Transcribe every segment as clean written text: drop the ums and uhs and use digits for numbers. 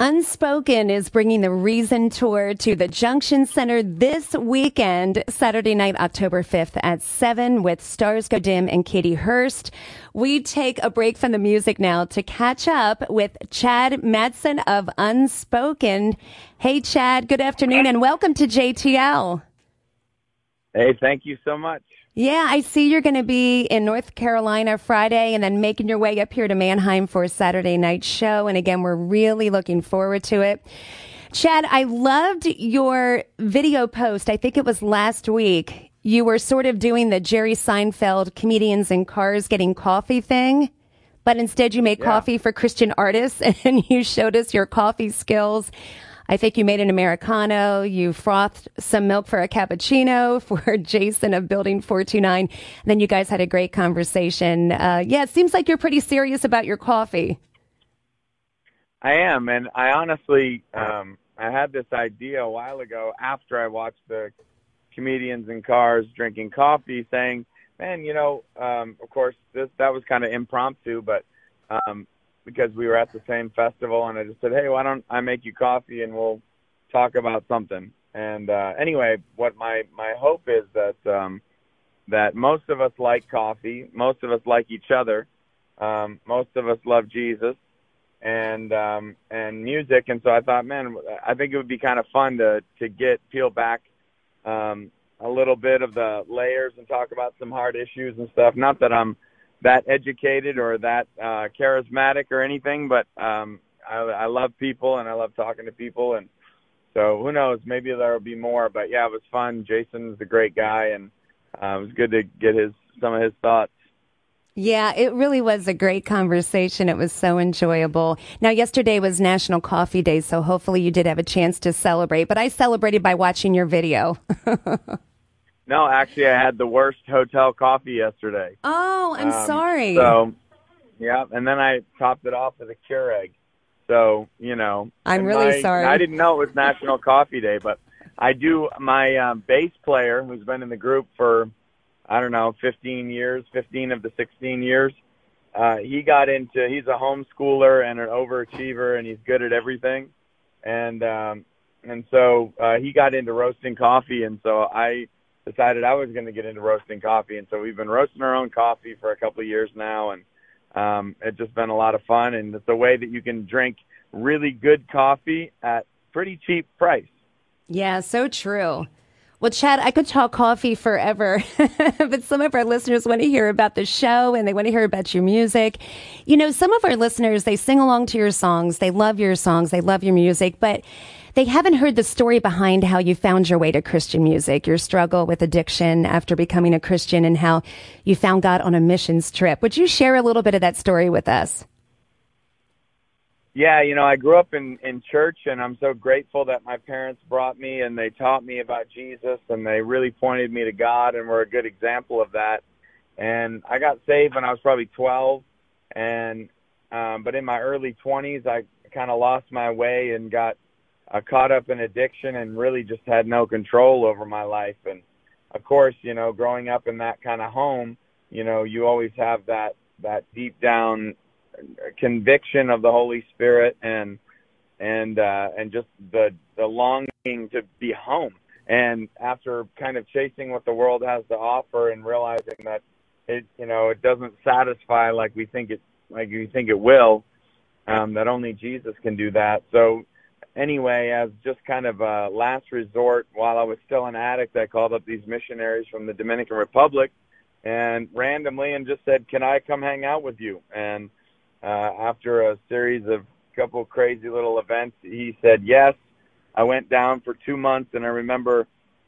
Unspoken is bringing the Reason Tour to the Junction Center this weekend, Saturday night, October 5th at 7 with Stars Go Dim and Katie Hurst. We take a break from the music now to catch up with Chad Madsen of Unspoken. Hey, Chad, good afternoon and welcome to JTL. Hey, thank you so much. Yeah, I see you're going to be in North Carolina Friday and then making your way up here to Mannheim for a Saturday night show. And again, we're really looking forward to it. Chad, I loved your video post. I think it was last week. You were sort of doing the Jerry Seinfeld comedians in cars getting coffee thing, but instead you made coffee for Christian artists and you showed us your coffee skills. I think you made an Americano. You frothed some milk for a cappuccino for Jason of Building 429. And then you guys had a great conversation. It seems like you're pretty serious about your coffee. I am, and I honestly, I had this idea a while ago after I watched the comedians in cars drinking coffee, saying, "Man, of course, that was kind of impromptu, but." Because we were at the same festival, and I just said, hey, why don't I make you coffee and we'll talk about something. And anyway, what my hope is that most of us like coffee, most of us like each other, most of us love Jesus and music. And so I thought, man, I think it would be kind of fun to peel back a little bit of the layers and talk about some hard issues and stuff. Not that I'm that educated or that charismatic or anything, but I love people and I love talking to people, and so who knows, maybe there will be more. But yeah, it was fun. Jason's a great guy, and it was good to get some of his thoughts. Yeah, it really was a great conversation. It was so enjoyable. Now, yesterday was National Coffee Day, so hopefully you did have a chance to celebrate, but I celebrated by watching your video. No, actually, I had the worst hotel coffee yesterday. Oh, I'm sorry. So, yeah, and then I topped it off with a Keurig. So, I'm really sorry. I didn't know it was National Coffee Day, but I do. My bass player, who's been in the group for, 15 years, 15 of the 16 years, he's a homeschooler and an overachiever, and he's good at everything. And so he got into roasting coffee, and so I decided I was going to get into roasting coffee, and so we've been roasting our own coffee for a couple of years now, and it's just been a lot of fun, and it's a way that you can drink really good coffee at pretty cheap price. Yeah, so true. Well, Chad, I could talk coffee forever, but some of our listeners want to hear about the show and they want to hear about your music. Some of our listeners, they sing along to your songs, they love your songs, they love your music, but they haven't heard the story behind how you found your way to Christian music, your struggle with addiction after becoming a Christian, and how you found God on a missions trip. Would you share a little bit of that story with us? Yeah, I grew up in church, and I'm so grateful that my parents brought me and they taught me about Jesus, and they really pointed me to God and were a good example of that. And I got saved when I was probably 12, but in my early 20s, I kind of lost my way and got caught up in addiction and really just had no control over my life. And of course, growing up in that kind of home, you always have that deep down conviction of the Holy Spirit and just the longing to be home. And after kind of chasing what the world has to offer and realizing that it doesn't satisfy like we think it will, that only Jesus can do that. So anyway, as just kind of a last resort, while I was still an addict, I called up these missionaries from the Dominican Republic and randomly and just said, can I come hang out with you? And after a series of couple crazy little events, he said yes. I went down for 2 months, and I remember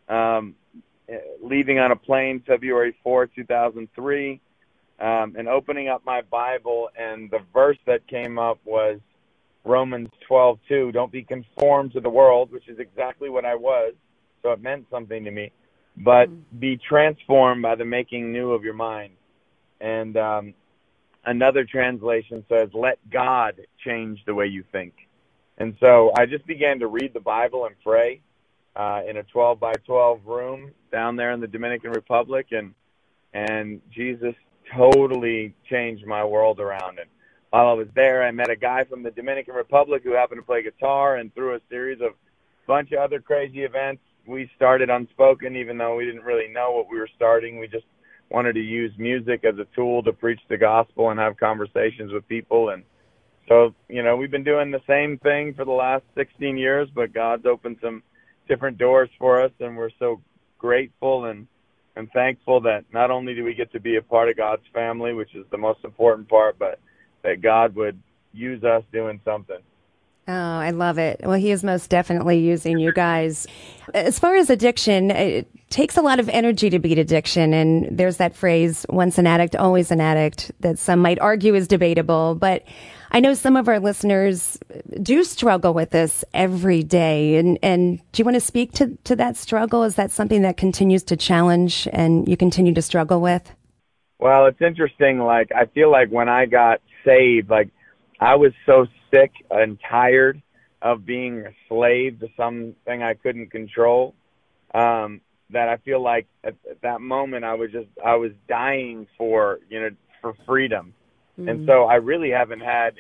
leaving on a plane February 4, 2003, and opening up my Bible, and the verse that came up was Romans 12:2, don't be conformed to the world, which is exactly what I was, so it meant something to me, but be transformed by the making new of your mind. And another translation says, let God change the way you think. And so I just began to read the Bible and pray in a 12 by 12 room down there in the Dominican Republic, and Jesus totally changed my world around. And while I was there, I met a guy from the Dominican Republic who happened to play guitar, and through a series of bunch of other crazy events, we started Unspoken, even though we didn't really know what we were starting. We just wanted to use music as a tool to preach the gospel and have conversations with people. And so, we've been doing the same thing for the last 16 years, but God's opened some different doors for us, and we're so grateful and thankful that not only do we get to be a part of God's family, which is the most important part, but that God would use us doing something. Oh, I love it. Well, he is most definitely using you guys. As far as addiction, it takes a lot of energy to beat addiction. And there's that phrase, once an addict, always an addict, that some might argue is debatable. But I know some of our listeners do struggle with this every day. And do you want to speak to that struggle? Is that something that continues to challenge and you continue to struggle with? Well, it's interesting. I feel like when I got saved, I was so sick and tired of being a slave to something I couldn't control, that I feel like at that moment I was dying for freedom. Mm-hmm. And so I really haven't had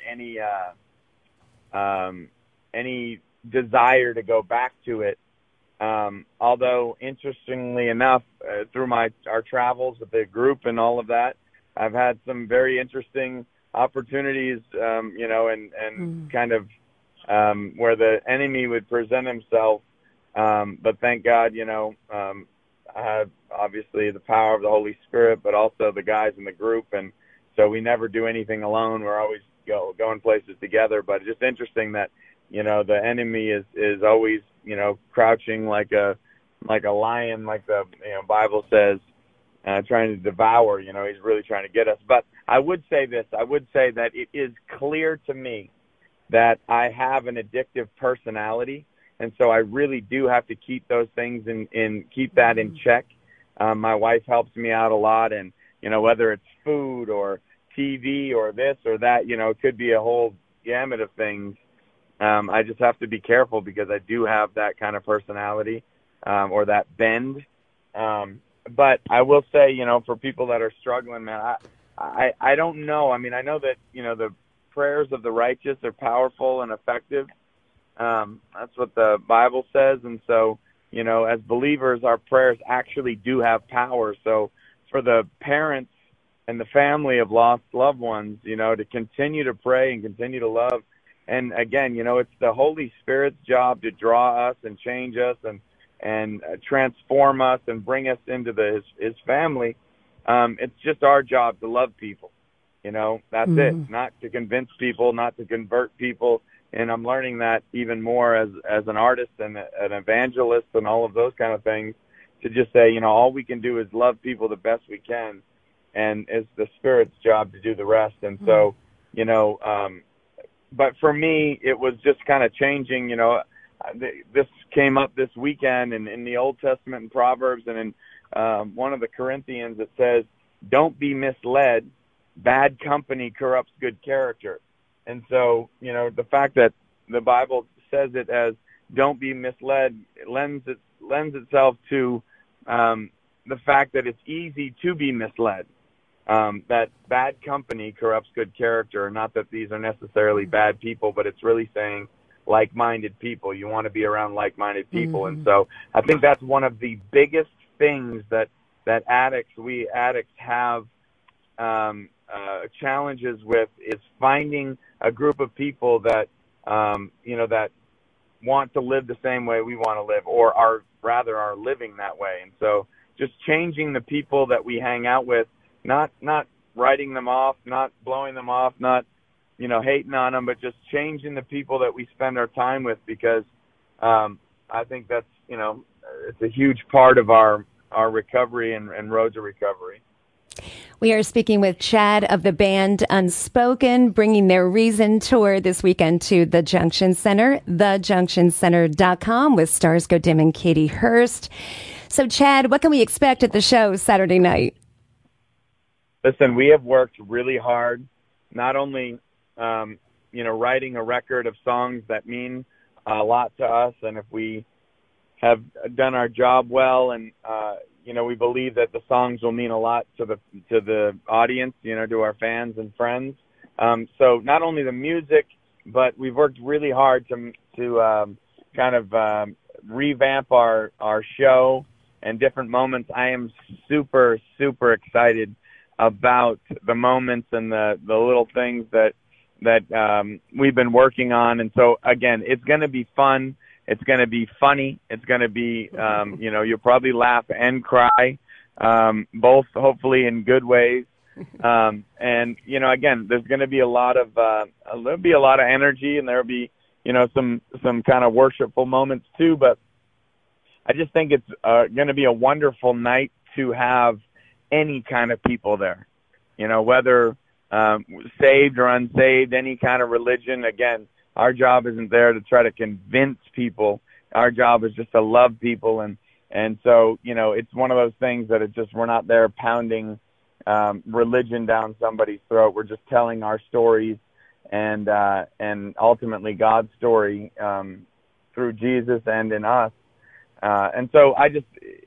any desire to go back to it. Although interestingly enough, through our travels with the group and all of that, I've had some very interesting opportunities, and kind of where the enemy would present himself. But thank God, I have obviously the power of the Holy Spirit, but also the guys in the group. And so we never do anything alone. We're always going places together. But it's just interesting that, the enemy is always, crouching like a lion, like the Bible says, trying to devour. He's really trying to get us. But I would say this. I would say that it is clear to me that I have an addictive personality, and so I really do have to keep those things keep that in check. My wife helps me out a lot, and whether it's food or TV or this or that, it could be a whole gamut of things. I just have to be careful because I do have that kind of personality, or that bend. But I will say, for people that are struggling, man, I don't know. I mean, I know that, the prayers of the righteous are powerful and effective. That's what the Bible says. And so, as believers, our prayers actually do have power. So for the parents and the family of lost loved ones, to continue to pray and continue to love. And again, it's the Holy Spirit's job to draw us and change us and transform us and bring us into his family. It's just our job to love people. That's it. Not to convince people, not to convert people. And I'm learning that even more as an artist and an evangelist and all of those kind of things, to just say, all we can do is love people the best we can. And it's the Spirit's job to do the rest. And so, but for me, it was just kind of changing, this came up this weekend in the Old Testament in Proverbs and in one of the Corinthians, it says, don't be misled. Bad company corrupts good character. And so, the fact that the Bible says it as don't be misled lends itself to the fact that it's easy to be misled. That bad company corrupts good character. Not that these are necessarily bad people, but it's really saying like-minded people. You want to be around like-minded people. And so I think that's one of the biggest things that we addicts have challenges with, is finding a group of people that, that want to live the same way we want to live, or are living that way. And so just changing the people that we hang out with, not writing them off, not blowing them off, not, hating on them, but just changing the people that we spend our time with, because I think that's, it's a huge part of our recovery and road to recovery. We are speaking with Chad of the band Unspoken, bringing their Reason tour this weekend to the Junction Center, thejunctioncenter.com, with Stars Go Dim and Katie Hurst. So, Chad, what can we expect at the show Saturday night? Listen, we have worked really hard, not only, writing a record of songs that mean a lot to us, and if we have done our job well, and we believe that the songs will mean a lot to the audience, to our fans and friends. So not only the music, but we've worked really hard to kind of revamp our show and different moments. I am super, super excited about the moments and the little things that we've been working on. And so, again, it's going to be fun. It's going to be funny. It's going to be, you'll probably laugh and cry, both hopefully in good ways. And, again, there's going to be a lot of energy, and there'll be, some kind of worshipful moments too. But I just think it's going to be a wonderful night to have any kind of people there, whether saved or unsaved, any kind of religion. Again, our job isn't there to try to convince people. Our job is just to love people. And so, it's one of those things that we're not there pounding religion down somebody's throat. We're just telling our stories and ultimately God's story through Jesus and in us. And so I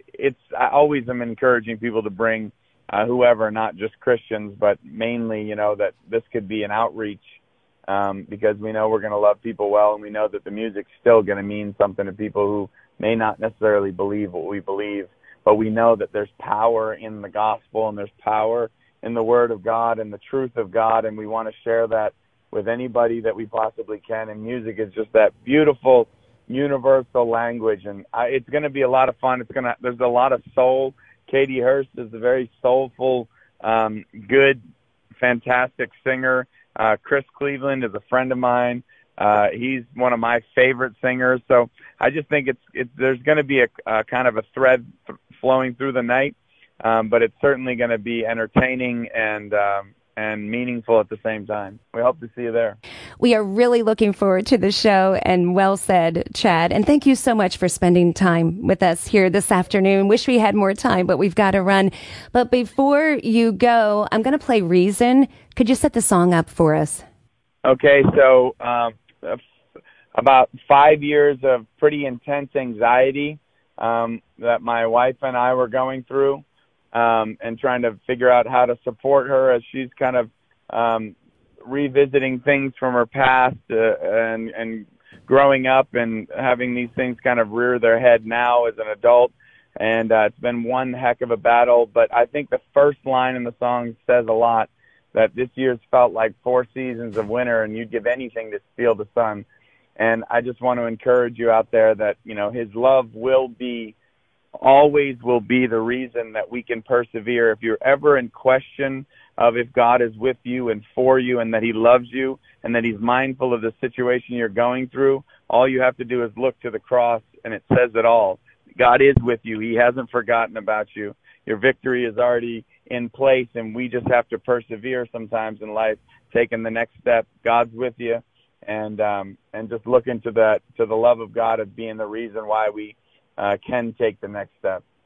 always am encouraging people to bring whoever, not just Christians, but mainly, that this could be an outreach because we know we're going to love people well, and we know that the music's still going to mean something to people who may not necessarily believe what we believe, but we know that there's power in the gospel and there's power in the Word of God and the truth of God, and we want to share that with anybody that we possibly can. And music is just that beautiful universal language, and it's going to be a lot of fun. There's a lot of soul. Katie Hurst is a very soulful, good, fantastic singer. Chris Cleveland is a friend of mine. He's one of my favorite singers. So I just think there's going to be a kind of a thread flowing through the night, but it's certainly going to be entertaining and meaningful at the same time. We hope to see you there. We are really looking forward to the show, and well said, Chad. And thank you so much for spending time with us here this afternoon. Wish we had more time, but we've got to run. But before you go, I'm going to play Reason. Could you set the song up for us? Okay, so about 5 years of pretty intense anxiety that my wife and I were going through. And trying to figure out how to support her as she's kind of revisiting things from her past and growing up and having these things kind of rear their head now as an adult. And it's been one heck of a battle. But I think the first line in the song says a lot, that this year's felt like 4 seasons of winter, and you'd give anything to feel the sun. And I just want to encourage you out there that, His love always will be the reason that we can persevere. If you're ever in question of if God is with you and for you and that He loves you and that He's mindful of the situation you're going through, all you have to do is look to the cross, and it says it all. God is with you. He hasn't forgotten about you. Your victory is already in place, and we just have to persevere sometimes in life, taking the next step. God's with you, and just look into the love of God as being the reason why we can take the next step.